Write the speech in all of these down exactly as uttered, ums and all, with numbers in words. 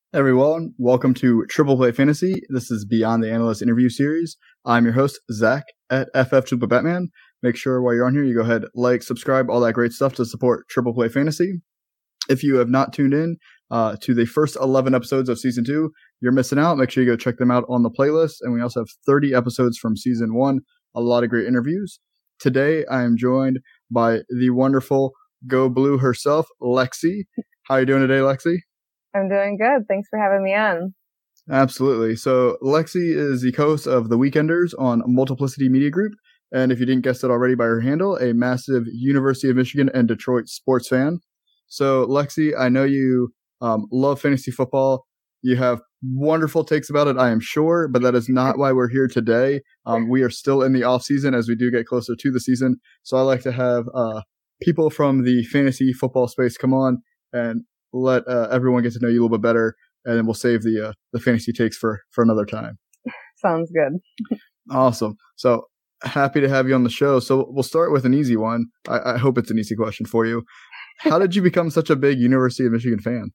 Everyone, welcome to Triple Play Fantasy. This is Beyond the Analyst interview series. I'm your host, Zach, at F F Triple Batman. Make sure while you're on here, you go ahead, like, subscribe, all that great stuff to support Triple Play Fantasy. If you have not tuned in uh, to the first eleven episodes of Season two, you're missing out. Make sure you go check them out on the playlist. And we also have thirty episodes from Season one, a lot of great interviews. Today, I am joined by the wonderful Go Blue herself, Lexi. How are you doing today, Lexi? I'm doing good. Thanks for having me on. Absolutely. So Lexi is the co-host of The Weekenders on Multiplicity Media Group. And if you didn't guess it already by her handle, a massive University of Michigan and Detroit sports fan. So Lexi, I know you um, love fantasy football. You have wonderful takes about it, I am sure, but that is not why we're here today. Um, we are still in the off season as we do get closer to the season. So I like to have uh, people from the fantasy football space come on and let uh, everyone get to know you a little bit better, and then we'll save the uh, the fantasy takes for, for another time. Sounds good. Awesome. So happy to have you on the show. So we'll start with an easy one. I, I hope it's an easy question for you. How did you become such a big University of Michigan fan?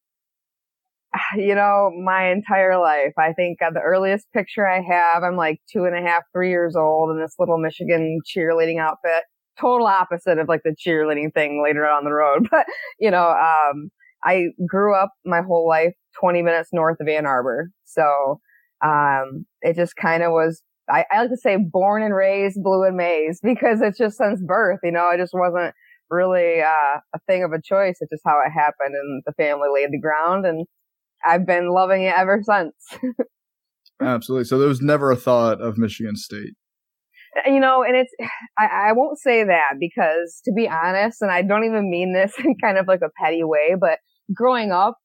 You know, my entire life. I think uh, the earliest picture I have, I'm like two and a half, three years old in this little Michigan cheerleading outfit. Total opposite of like the cheerleading thing later on the road. But, you know, um, I grew up my whole life twenty minutes north of Ann Arbor. So um, it just kind of was, I, I like to say born and raised blue and maize, because it's just since birth, you know, it just wasn't really uh, a thing of a choice. It's just how it happened, and the family laid the ground, and I've been loving it ever since. Absolutely. So there was never a thought of Michigan State. You know, and it's, I, I won't say that because, to be honest, and I don't even mean this in kind of like a petty way, but growing up,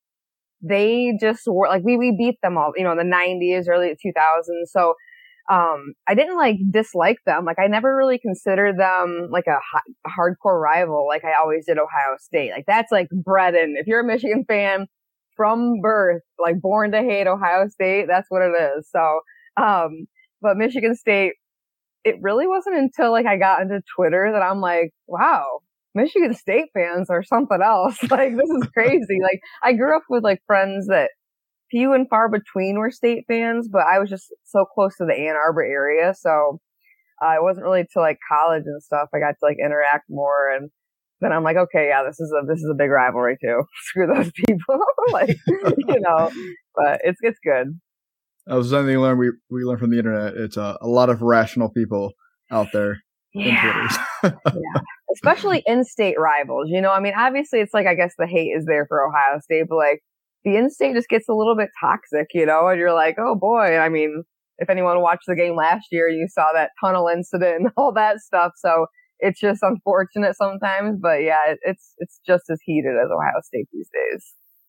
they just were like, we, we beat them all, you know, in the nineties, early two thousands. So, um, I didn't like dislike them. Like, I never really considered them like a, a hardcore rival. Like I always did Ohio State. Like that's like bred in. If you're a Michigan fan from birth, like born to hate Ohio State, that's what it is. So, um, but Michigan State, it really wasn't until like I got into Twitter that I'm like, wow, Michigan State fans are something else. Like, this is crazy. Like, I grew up with like friends that few and far between were State fans, but I was just so close to the Ann Arbor area. So uh, it wasn't really till like college and stuff I got to like interact more. And then I'm like, okay, yeah, this is a, this is a big rivalry too. Screw those people. Like, you know, but it's, it's good. That was something we learned. We we learned from the internet. It's uh, a lot of rational people out there. Yeah, yeah. Especially in-state rivals. You know, I mean, obviously, it's like I guess the hate is there for Ohio State, but like the in-state just gets a little bit toxic, you know. And you're like, oh boy. I mean, if anyone watched the game last year, you saw that tunnel incident and all that stuff. So it's just unfortunate sometimes, but yeah, it, it's it's just as heated as Ohio State these days.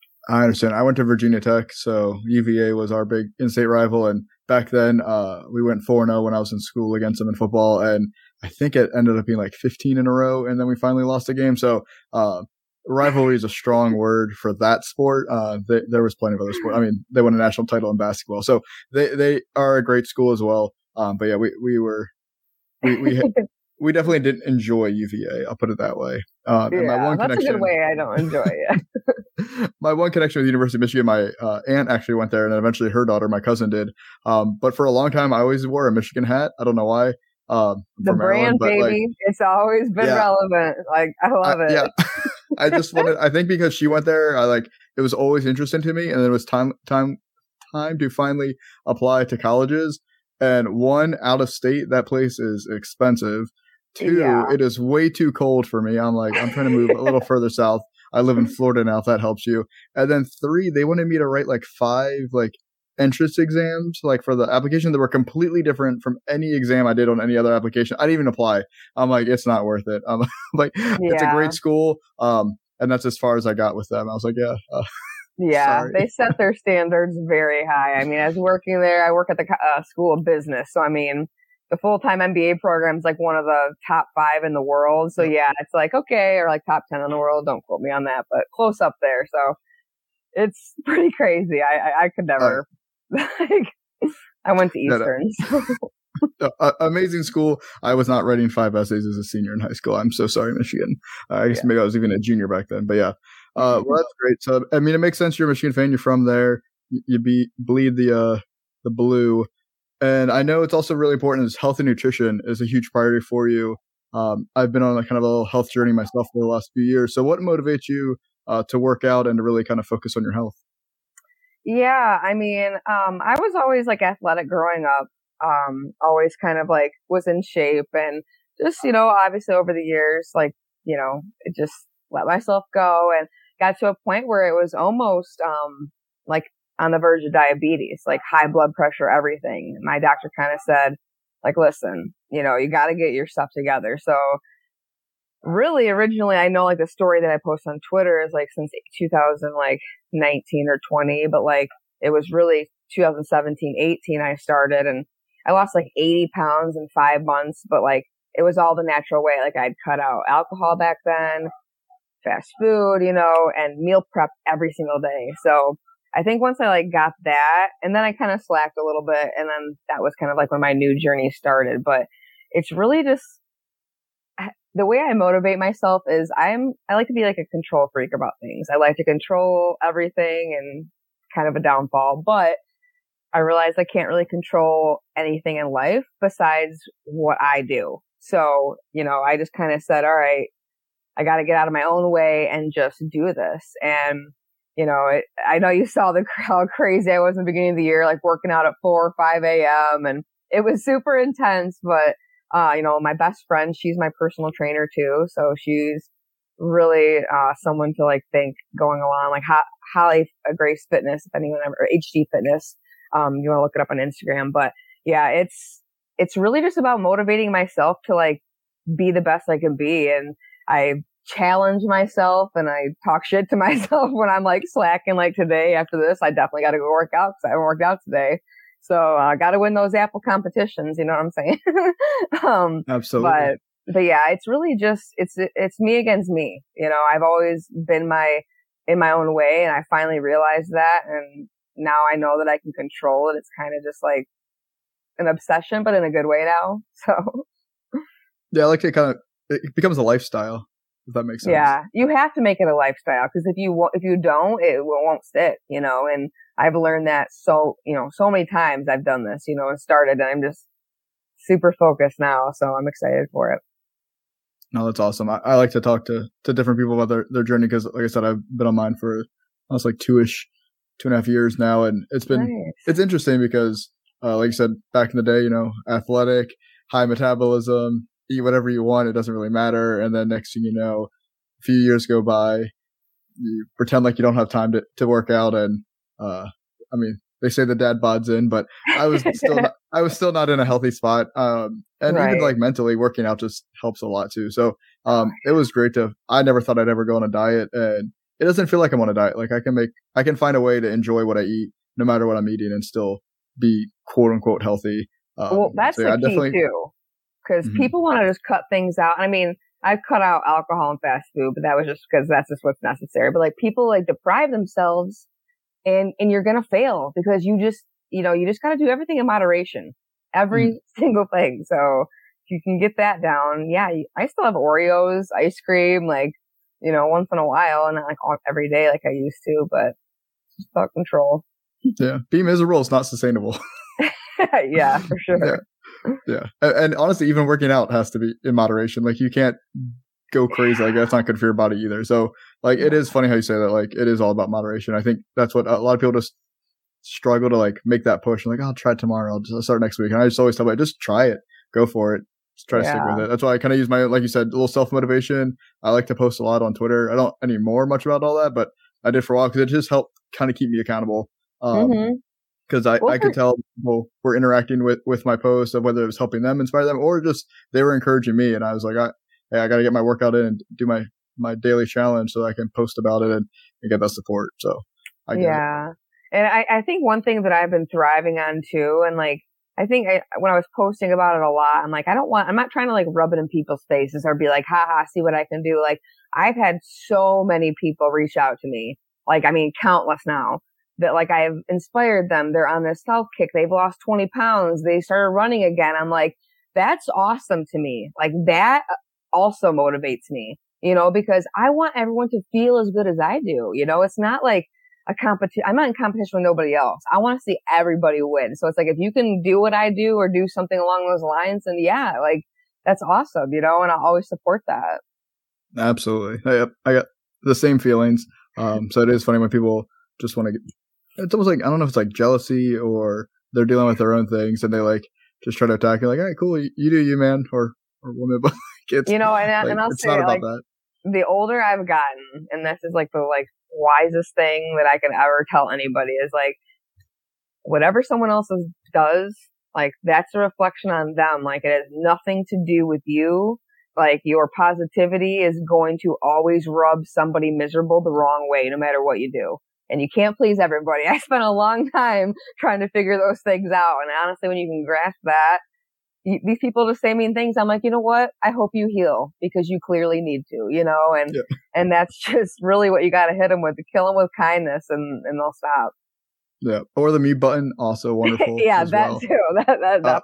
I understand. I went to Virginia Tech, so U V A was our big in-state rival. And back then, uh, we went four and oh when I was in school against them in football. And I think it ended up being like fifteen in a row. And then we finally lost a game. So uh, rivalry is a strong word for that sport. Uh, they, there was plenty of other sports. I mean, they won a national title in basketball. So they, they are a great school as well. Um, but yeah, we, we were we we, had, we definitely didn't enjoy U V A. I'll put it that way. Um, yeah, and my one that's a good way I don't enjoy it. My one connection with the University of Michigan, my uh, aunt actually went there, and then eventually her daughter, my cousin, did. Um, but for a long time, I always wore a Michigan hat. I don't know why. Um, the brand, Maryland, baby. Like, it's always been yeah. relevant. Like, I love I, it. Yeah. I just wanted, I think because she went there, I like, it was always interesting to me. And then it was time, time, time to finally apply to colleges. And one, out of state, that place is expensive. Two, Yeah. it is way too cold for me. I'm like, I'm trying to move a little further south. I live in Florida now, if that helps you. And then three, they wanted me to write like five like entrance exams, like for the application that were completely different from any exam I did on any other application. I didn't even apply. I'm like, it's not worth it. I'm like, yeah. It's a great school. Um, and that's as far as I got with them. I was like, yeah. Uh, yeah, sorry. They set their standards very high. I mean, as working there, I work at the uh, School of Business. So, I mean, the full-time M B A program is like one of the top five in the world. So yeah, it's like, okay, or like top ten in the world. Don't quote me on that, but close up there. So it's pretty crazy. I, I, I could never, uh, like, I went to Eastern. No, no. uh, amazing school. I was not writing five essays as a senior in high school. I'm so sorry, Michigan. Uh, I guess yeah. maybe I was even a junior back then, but yeah. Uh, well, that's great. So, I mean, it makes sense. You're a Michigan fan. You're from there. You, you be bleed the uh, the blue, and I know it's also really important. Is health and nutrition is a huge priority for you. Um, I've been on a kind of a little health journey myself for the last few years. So, what motivates you uh, to work out and to really kind of focus on your health? Yeah, I mean, um, I was always like athletic growing up. Um, always kind of like was in shape and just, you know, obviously over the years, like, you know, it just let myself go and got to a point where it was almost, um, like on the verge of diabetes, like high blood pressure, everything. My doctor kind of said, like, listen, you know, you got to get your stuff together. So really, originally, I know like the story that I post on Twitter is like since two thousand, like nineteen or twenty, but like it was really two thousand seventeen, eighteen I started, and I lost like eighty pounds in five months, but like it was all the natural way. Like I'd cut out alcohol back then, fast food, you know, and meal prep every single day. So I think once I like got that, and then I kind of slacked a little bit, and then that was kind of like when my new journey started. But it's really just the way I motivate myself is I'm, I like to be like a control freak about things. I like to control everything and kind of a downfall, but I realize I can't really control anything in life besides what I do. So, you know, I just kind of said, all right, I got to get out of my own way and just do this. And, you know, it, I know you saw the how crazy I was in the beginning of the year, like working out at four or five a.m. and it was super intense, but Uh, you know, my best friend, she's my personal trainer too. So she's really, uh, someone to like thank going along, like Ho- Holly Grace Fitness, if anyone ever, or H D Fitness. Um, you want to look it up on Instagram, but yeah, it's, it's really just about motivating myself to like be the best I can be. And I challenge myself and I talk shit to myself when I'm like slacking, like today after this, I definitely got to go work out because I haven't worked out today. So I uh, got to win those Apple competitions. You know what I'm saying? um, Absolutely. But, but yeah, it's really just, it's, it's me against me. You know, I've always been my, in my own way. And I finally realized that. And now I know that I can control it. It's kind of just like an obsession, but in a good way now. So yeah, I like it kind of, it becomes a lifestyle, if that makes sense. Yeah, you have to make it a lifestyle because if you, if you don't, it won't stick, you know, and I've learned that so, you know, so many times I've done this, you know, and started and I'm just super focused now. So I'm excited for it. No, that's awesome. I, I like to talk to, to different people about their, their journey because like I said, I've been on mine for almost like two-ish, two and a half years now. And it's been, nice. It's interesting because, uh, like you said, back in the day, you know, athletic, high metabolism, eat whatever you want. It doesn't really matter. And then next thing you know, a few years go by, you pretend like you don't have time to, to work out. And, uh, I mean, they say the dad bod's in, but I was still, not, I was still not in a healthy spot. Um, and right. even like mentally working out just helps a lot too. So, um, it was great to, I never thought I'd ever go on a diet and it doesn't feel like I'm on a diet. Like I can make, I can find a way to enjoy what I eat no matter what I'm eating and still be quote unquote healthy. Um, well, that's so yeah, the key too. Cause mm-hmm. people want to just cut things out. I mean, I've cut out alcohol and fast food, but that was just because that's just what's necessary. But like people like deprive themselves and, and you're going to fail because you just, you know, you just got to do everything in moderation, every mm-hmm. single thing. So if you can get that down, yeah, I still have Oreos, ice cream, like, you know, once in a while and not like all, every day like I used to, but it's just about control. Yeah. Being miserable is not sustainable. Yeah, for sure. Yeah. Yeah. And, and honestly, even working out has to be in moderation. Like you can't go crazy. Like that's not good for your body either. So like, it is funny how you say that. Like it is all about moderation. I think that's what a lot of people just struggle to like make that push. I'm like, I'll try it tomorrow. I'll just start next week. And I just always tell them, just try it, go for it. Just try to yeah. stick with it. That's why I kind of use my, like you said, a little self-motivation. I like to post a lot on Twitter. I don't anymore much about all that, but I did for a while because it just helped kind of keep me accountable. Um, mm-hmm. Because I, well, I could tell people were interacting with, with my posts of whether it was helping them, inspire them, or just they were encouraging me. And I was like, I, hey, I got to get my workout in and do my, my daily challenge so I can post about it and, and get that support. So I get yeah. it. And I, I think one thing that I've been thriving on too, and like, I think I, when I was posting about it a lot, I'm like, I don't want, I'm not trying to like rub it in people's faces or be like, haha, see what I can do. Like I've had so many people reach out to me. Like, I mean, countless now. That like I've inspired them. They're on this self kick. They've lost twenty pounds. They started running again. I'm like, that's awesome to me. Like that also motivates me. you know, because I want everyone to feel as good as I do. You know, it's not like a competition. I'm not in competition with nobody else. I want to see everybody win. So it's like, if you can do what I do or do something along those lines, then yeah, like that's awesome, you know, and I'll always support that. Absolutely. I, I got the same feelings. Um, so it is funny when people just want to get, it's almost like, I don't know if it's like jealousy or they're dealing with their own things and they like just try to attack you like, all right, cool. You, you do you, man, or, or woman, but it's, you know, and, like, and I'll it's say, not about like, that. The older I've gotten, and this is like the like wisest thing that I could ever tell anybody, is like, whatever someone else does, like that's a reflection on them. Like it has nothing to do with you. Like your positivity is going to always rub somebody miserable the wrong way, no matter what you do. And you can't please everybody. I spent a long time trying to figure those things out. And honestly, when you can grasp that, you, these people just say mean things. I'm like, you know what? I hope you heal because you clearly need to, you know, and, yeah. and that's just really what you got to hit them with, to kill them with kindness and, and they'll stop. Yeah. Or the mute button, also wonderful. yeah, as that well. too. That, that, uh,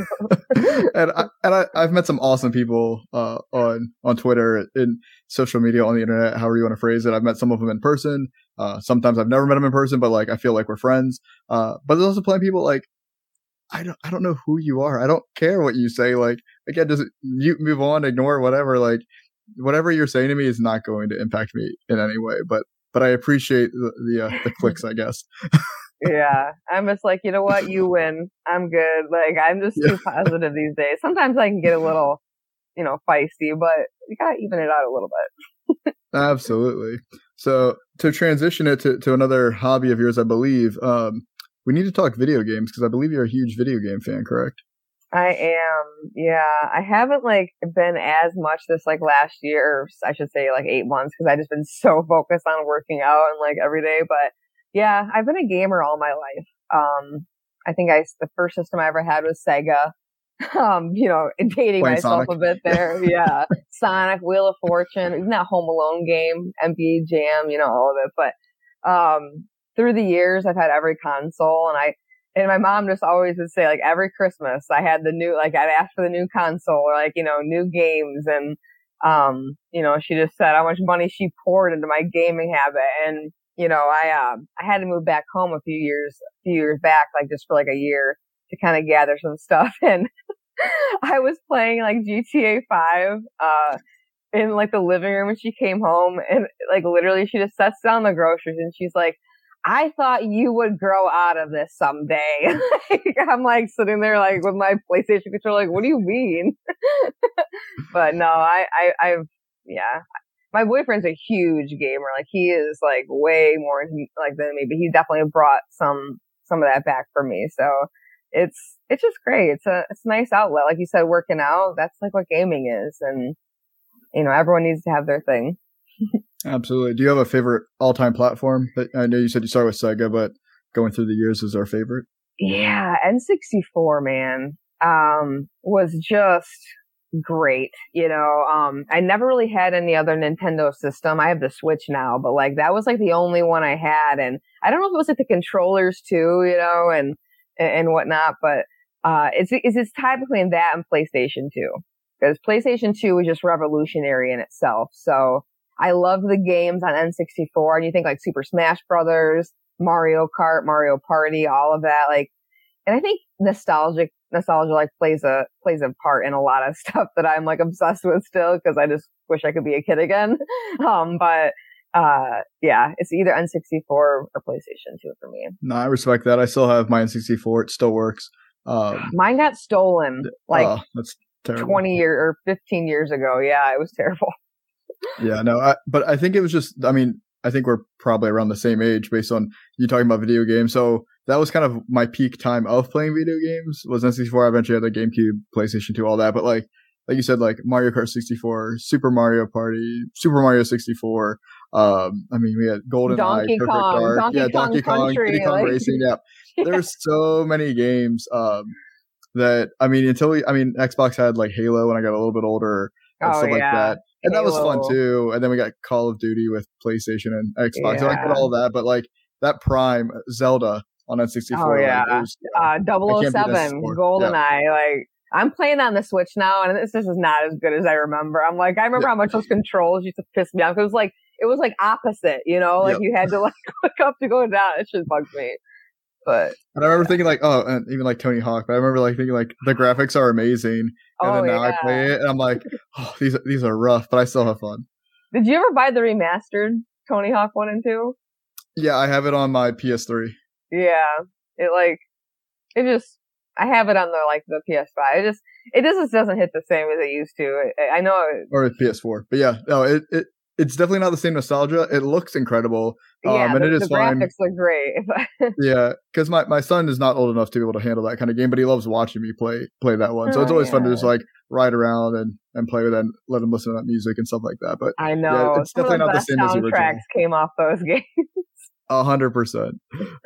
too. and I, and I, I've met some awesome people, uh, on, on Twitter, in social media, on the internet, however you want to phrase it. I've met some of them in person. Uh, sometimes I've never met them in person, but like, I feel like we're friends. Uh, but there's also plenty of people like, I don't, I don't know who you are. I don't care what you say. Like, again, just mute, move on, ignore, whatever. Like, whatever you're saying to me is not going to impact me in any way. But, but I appreciate the, the, uh, the clicks, I guess. Yeah. I'm just like, you know what? You win. I'm good. Like, I'm just too yeah. positive these days. Sometimes I can get a little, you know, feisty, but you gotta even it out a little bit. Absolutely. So to transition it to, to another hobby of yours, I believe, um, we need to talk video games because I believe you're a huge video game fan, correct? I am. Yeah. I haven't like been as much this like last year, I should say like eight months because I've just been so focused on working out and like every day. But yeah, I've been a gamer all my life. Um, I think I, the first system I ever had was Sega. Um, you know, dating Playing myself Sonic. a bit there. Yeah. Sonic, Wheel of Fortune, even that Home Alone game, N B A Jam, you know, all of it. But, um, through the years, I've had every console and I, and my mom just always would say like every Christmas I had the new, like I'd ask for the new console or like, you know, new games. And, um, you know, she just said how much money she poured into my gaming habit. And, you know, I, um, I had to move back home a few years, a few years back, like just for like a year to kind of gather some stuff. And I was playing like G T A five, uh, in like the living room when she came home and like literally she just sets down the groceries and she's like, I thought you would grow out of this someday. I'm like sitting there like with my PlayStation controller, like, what do you mean? But no, I, I, I've, yeah. My boyfriend's a huge gamer. Like he is like way more like than me, but he definitely brought some, some of that back for me. So it's, it's just great. It's a, it's a nice outlet. Like you said, working out, that's like what gaming is. And, you know, everyone needs to have their thing. Absolutely. Do you have a favorite all-time platform? I know you said you started with Sega, but going through the years is our favorite. Yeah, N sixty-four, man, um, was just great. You know, um, I never really had any other Nintendo system. I have the Switch now, but like that was like the only one I had. And I don't know if it was like the controllers too, you know, and and whatnot, but uh, it's it's it's tied between that and PlayStation two because PlayStation two was just revolutionary in itself. So I love the games on N sixty-four, and you think like Super Smash Brothers, Mario Kart, Mario Party, all of that. Like, and I think nostalgic nostalgia like plays a plays a part in a lot of stuff that I'm like obsessed with still because I just wish I could be a kid again. Um, but uh, yeah, it's either N sixty-four or PlayStation two for me. No, I respect that. I still have my N sixty-four. It still works. Um, Mine got stolen like oh, that's terrible. twenty years or fifteen years ago. Yeah, it was terrible. Yeah, no, I, but I think it was just, I mean, I think we're probably around the same age based on you talking about video games. So that was kind of my peak time of playing video games was N sixty-four. I eventually had the GameCube, PlayStation two, all that. But like, like you said, like Mario Kart sixty-four, Super Mario Party, Super Mario sixty-four. Um, I mean, we had Golden Donkey Eye, Perfect Kong, Dark, Donkey yeah, Kong Donkey Kong, Country, Diddy Kong like, Racing. Yeah, yeah. There's so many games um, that I mean, until we, I mean, Xbox had like Halo when I got a little bit older and oh, stuff yeah. like that. And Halo. that was fun too. And then we got Call of Duty with PlayStation and Xbox. Yeah. And I got all that, but like that Prime Zelda on N sixty-four. Oh yeah, like, was, uh, double oh seven, GoldenEye, yeah. like I'm playing on the Switch now, and this, this is not as good as I remember. I'm like, I remember yeah. how much those controls used to piss me off. It was like, it was like opposite, you know, like yep. you had to like look up to go down. It just bugs me. But and I remember yeah. thinking like, oh, and even like Tony Hawk. But I remember like thinking like the graphics are amazing, and oh, then now yeah. I play it, and I'm like, oh, these these are rough, but I still have fun. Did you ever buy the remastered Tony Hawk one and two? Yeah, I have it on my P S three. Yeah, it like it just. I have it on the like the P S five. It just it just doesn't hit the same as it used to. I know. It, or P S four, but yeah, no, it, it it's definitely not the same nostalgia. It looks incredible. Yeah, um, and the, it is the fine. graphics look great. yeah, because my, my son is not old enough to be able to handle that kind of game, but he loves watching me play play that one. So oh, it's always yeah. fun to just like ride around and, and play with it and let him listen to that music and stuff like that. But I know yeah, it's Some definitely of the not the same as the original. Soundtracks came off those games. A hundred percent.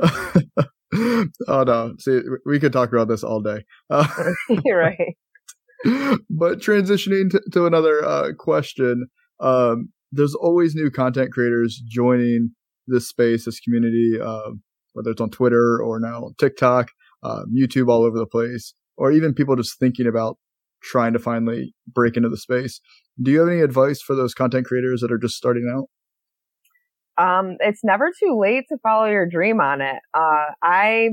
Oh no! See, we could talk about this all day. Uh, You're right. But transitioning to, to another uh, question, um, there's always new content creators joining this space, this community, uh, whether it's on Twitter or now on TikTok, uh, YouTube, all over the place, or even people just thinking about trying to finally break into the space. Do you have any advice for those content creators that are just starting out? Um, it's never too late to follow your dream on it. Uh, I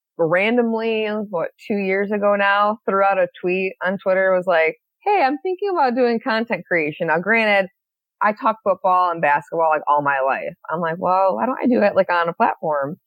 randomly, what, two years ago now, threw out a tweet on Twitter, was like, hey, I'm thinking about doing content creation. Now, granted, I talk football and basketball like all my life. I'm like, well, why don't I do it like on a platform?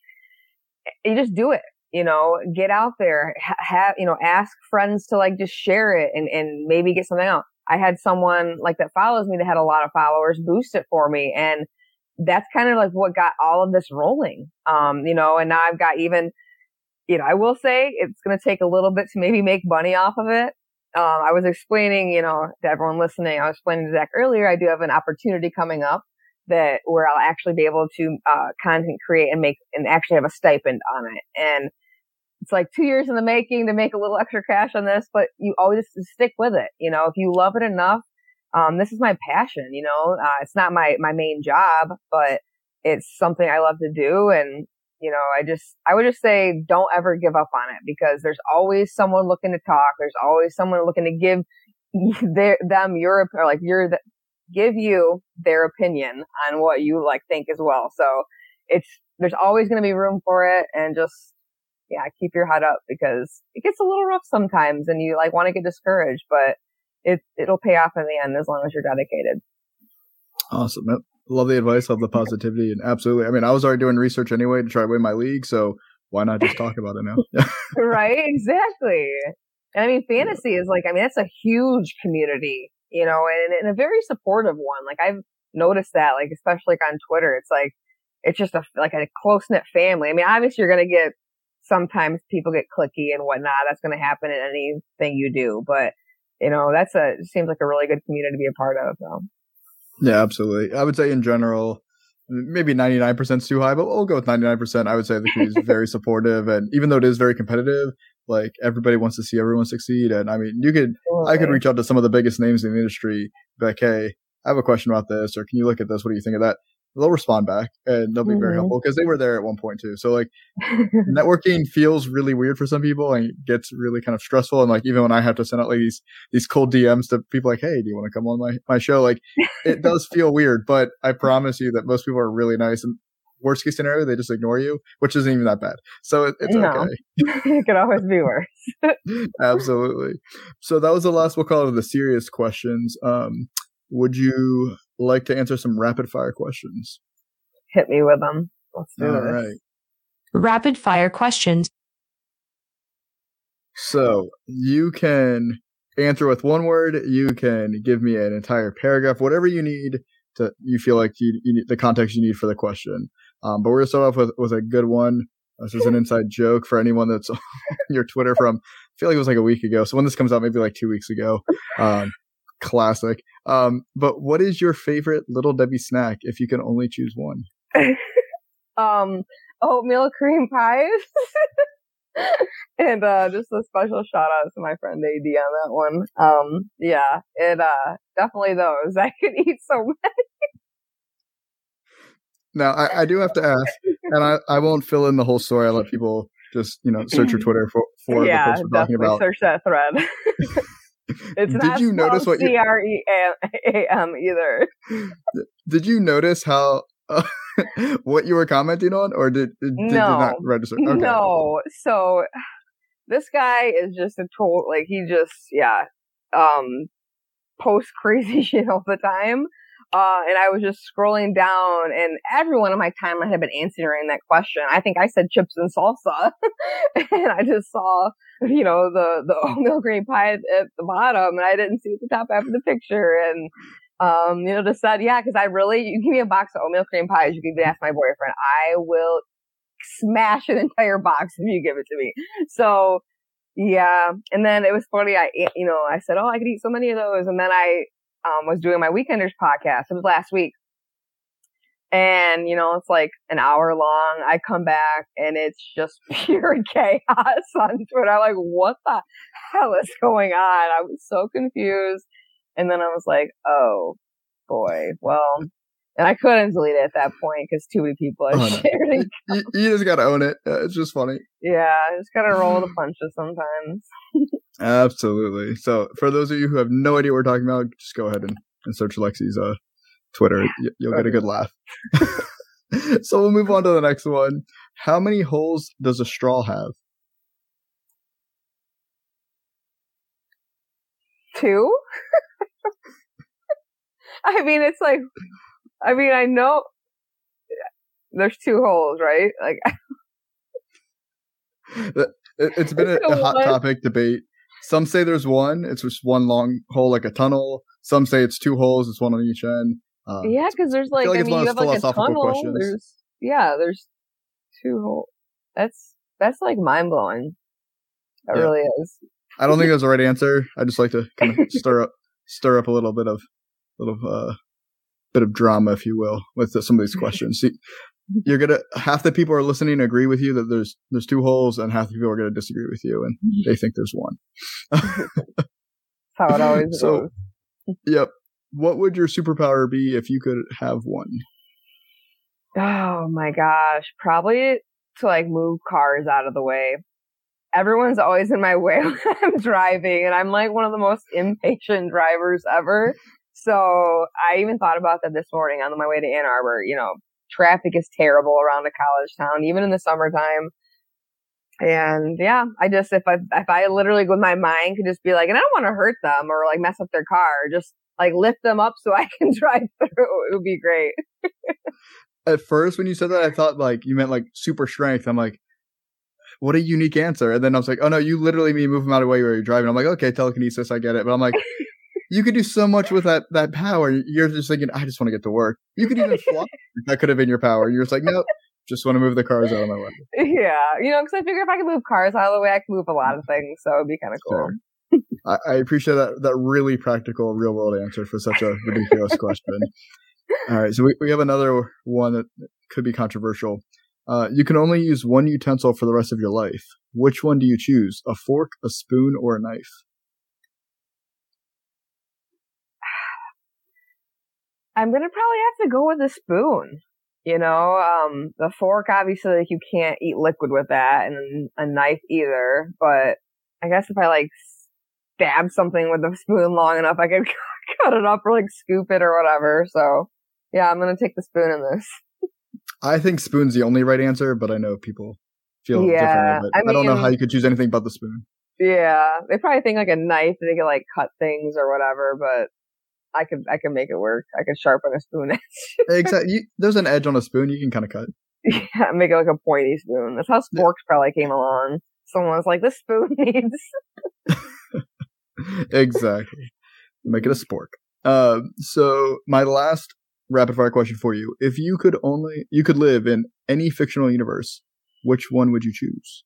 You just do it, you know, get out there, ha- have, you know, ask friends to like just share it and, and maybe get something out. I had someone like that follows me that had a lot of followers boost it for me. And that's kind of like what got all of this rolling. Um, you know, and now I've got even, you know, I will say it's going to take a little bit to maybe make money off of it. Um, I was explaining, you know, to everyone listening, I was explaining to Zach earlier, I do have an opportunity coming up that where I'll actually be able to, uh, content create and make, and actually have a stipend on it. And it's like two years in the making to make a little extra cash on this, but you always stick with it. You know, if you love it enough, Um, this is my passion, you know, uh, it's not my, my main job, but it's something I love to do. And, you know, I just, I would just say don't ever give up on it because there's always someone looking to talk. There's always someone looking to give their, them your, or like your, give you their opinion on what you like think as well. So it's, there's always going to be room for it and just, yeah, keep your head up because it gets a little rough sometimes and you like want to get discouraged, but It, it'll pay off in the end as long as you're dedicated. Awesome. Love the advice, love the positivity. And absolutely. I mean, I was already doing research anyway to try to win my league. So why not just talk about it now? Right. Exactly. And I mean, fantasy is like, I mean, that's a huge community, you know, and, and a very supportive one. Like I've noticed that, like, especially like on Twitter, it's like, it's just a, like a close knit family. I mean, obviously you're going to get, sometimes people get cliquey and whatnot. That's going to happen in anything you do, but you know, that's a, it seems like a really good community to be a part of. So. Yeah, absolutely. I would say in general, maybe ninety-nine percent is too high, but we'll go with ninety-nine percent. I would say the community is very supportive. And even though it is very competitive, like everybody wants to see everyone succeed. And I mean, you could, okay. I could reach out to some of the biggest names in the industry, be like, hey, I have a question about this, or can you look at this? What do you think of that? They'll respond back and they'll be mm-hmm. very helpful because they were there at one point too. So like networking feels really weird for some people and it gets really kind of stressful. And like, even when I have to send out like these, these cold D Ms to people like, hey, do you want to come on my, my show? Like it does feel weird, but I promise you that most people are really nice and worst case scenario, they just ignore you, which isn't even that bad. So it, it's no. okay. It could always be worse. Absolutely. So that was the last, we'll call it the serious questions. Um, would you like to answer some rapid fire questions? Hit me with them. Let's do All this. Right. Rapid fire questions. So you can answer with one word. You can give me an entire paragraph, whatever you need to, you feel like you, you need the context you need for the question. Um, but we're going to start off with, with a good one. This is an inside joke for anyone that's on your Twitter from, I feel like it was like a week ago. So when this comes out, maybe like two weeks ago. Um, Classic. Um, but what is your favorite Little Debbie snack if you can only choose one? um, oatmeal cream pies. And uh, just a special shout out to my friend A D on that one. Um, yeah, it uh, definitely those. I could eat so many. Now, I, I do have to ask, and I, I won't fill in the whole story. I let people just, you know, search your Twitter for, for yeah, the post we're talking definitely about. search that thread. It's Did not you notice what C R E A M either. Did you notice how uh, what you were commenting on, or did did, No. did it not register? Okay. No. So this guy is just a total, like, he just, yeah, um, posts crazy shit all the time. Uh, and I was just scrolling down, and everyone on my timeline had been answering that question. I think I said chips and salsa, and I just saw, you know, the the oatmeal cream pie at, at the bottom, and I didn't see at the top half of the picture. And um, you know, just said, yeah, because I really, you give me a box of oatmeal cream pies, you can even ask my boyfriend, I will smash an entire box if you give it to me. So yeah, and then it was funny. I, you know, I said, oh, I could eat so many of those, and then I. Um, was doing my Weekenders podcast. It was last week. And, you know, it's like an hour long. I come back and it's just pure chaos on Twitter. I'm like, what the hell is going on? I was so confused. And then I was like, oh, boy. Well, and I couldn't delete it at that point because too many people had Oh, no. shared it. You, you just gotta own it. Uh, it's just funny. Yeah, I just gotta roll the punches sometimes. Absolutely. So, for those of you who have no idea what we're talking about, just go ahead and, and search Lexi's uh, Twitter. You, you'll get a good laugh. So, we'll move on to the next one. How many holes does a straw have? Two? I mean, it's like, I mean, I know there's two holes, right? Like, it, it's been a, a hot One. topic debate. Some say there's one. It's just one long hole, like a tunnel. Some say it's two holes. It's one on each end. Uh, yeah, because there's like, I, like I it's mean, one you of have those like a philosophical tunnel. questions. There's, yeah, there's two holes. That's that's like mind blowing. That Yeah. really is. I don't think there's a right answer. I just like to kind of stir up, stir up a little bit of, little uh, bit of drama, if you will, with the, some of these questions. See, you're gonna half the people are listening agree with you that there's there's two holes, and half the people are gonna disagree with you, and they think there's one. That's how it always So, goes. Yep. What would your superpower be if you could have one? Oh my gosh, probably to like move cars out of the way. Everyone's always in my way when I'm driving, and I'm like one of the most impatient drivers ever. So I even thought about that this morning on my way to Ann Arbor. You know, traffic is terrible around a college town, even in the summertime. And yeah, I just, if I, if I literally with my mind could just be like, and I don't want to hurt them or like mess up their car, just like lift them up so I can drive through, it would be great. At first, when you said that, I thought like you meant like super strength. I'm like, what a unique answer. And then I was like, oh no, you literally mean move them out of the way where you're driving. I'm like, okay, telekinesis, I get it. But I'm like, you could do so much with that that power. You're just thinking, I just want to get to work. You could even fly. That could have been your power. You're just like, nope, just want to move the cars out of my way. Yeah, you know, because I figure if I could move cars out of the way, I can move a lot of things. So it'd be kind of cool. Sure. I, I appreciate that that really practical, real world answer for such a ridiculous question. All right, so we, we have another one that could be controversial. Uh, you can only use one utensil for the rest of your life. Which one do you choose? A fork, a spoon, or a knife? I'm gonna probably have to go with a spoon. You know, um, the fork, obviously, like, you can't eat liquid with that, and a knife either. But I guess if I like stab something with a spoon long enough, I could cut it up or like scoop it or whatever. So yeah, I'm gonna take the spoon in this. I think spoon's the only right answer, but I know people feel Yeah, differently. I I, I don't know mean- how you could choose anything but the spoon. Yeah, they probably think like a knife, they could like cut things or whatever, but I could, I could make it work. I could sharpen a spoon edge. Exactly. You, there's an edge on a spoon. You can kind of cut. Yeah, make it like a pointy spoon. That's how sporks probably came along. Someone was like, this spoon needs. Exactly. Make it a spork. Uh, so my last rapid fire question for you: if you could only you could live in any fictional universe, which one would you choose?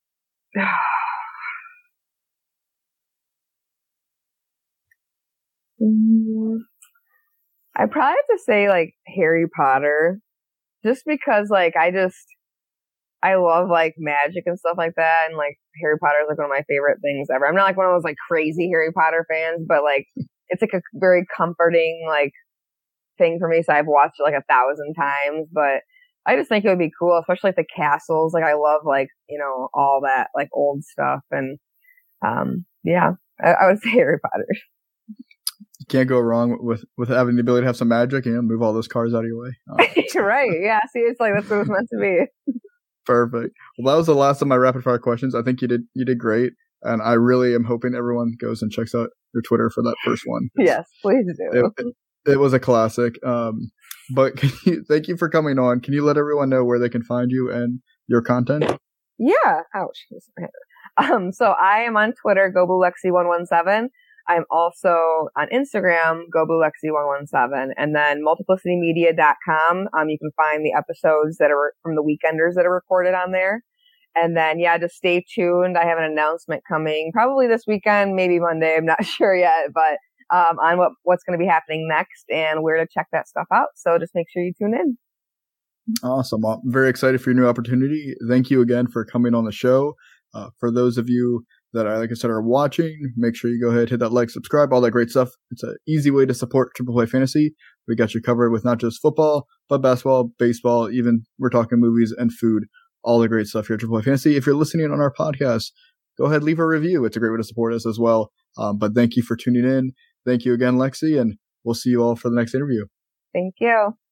I probably have to say like Harry Potter, just because like I just I love like magic and stuff like that, and like Harry Potter is like one of my favorite things ever. I'm not like one of those like crazy Harry Potter fans, but like it's like a very comforting like thing for me. So I've watched it like a thousand times, but I just think it would be cool, especially like the castles. Like I love like, you know, all that like old stuff. And, um, yeah, I, I would say Harry Potter. You can't go wrong with, with having the ability to have some magic and move all those cars out of your way. Uh, right. Yeah. See, it's like, that's what it's meant to be. Perfect. Well, that was the last of my rapid fire questions. I think you did, you did great. And I really am hoping everyone goes and checks out your Twitter for that first one. Yes, please do. It, it, it was a classic. Um, but can you, thank you for coming on. Can you let everyone know where they can find you and your content? Yeah. Ouch. Um, so I am on Twitter, GoBlueLexi one one seven. I'm also on Instagram, GoBlueLexi one one seven, and then multiplicity media dot com. Um, you can find the episodes that are from the Weekenders that are recorded on there. And then, yeah, just stay tuned. I have an announcement coming probably this weekend, maybe Monday. I'm not sure yet, but um, on what, what's going to be happening next and where to check that stuff out. So just make sure you tune in. Awesome. Well, I'm very excited for your new opportunity. Thank you again for coming on the show. Uh, for those of you that, are, like I said, are watching, make sure you go ahead, hit that like, subscribe, all that great stuff. It's an easy way to support Triple Play Fantasy. We got you covered with not just football, but basketball, baseball, even we're talking movies and food, all the great stuff here at Triple Play Fantasy. If you're listening on our podcast, go ahead, leave a review. It's a great way to support us as well. Um, but thank you for tuning in. Thank you again, Lexi, and we'll see you all for the next interview. Thank you.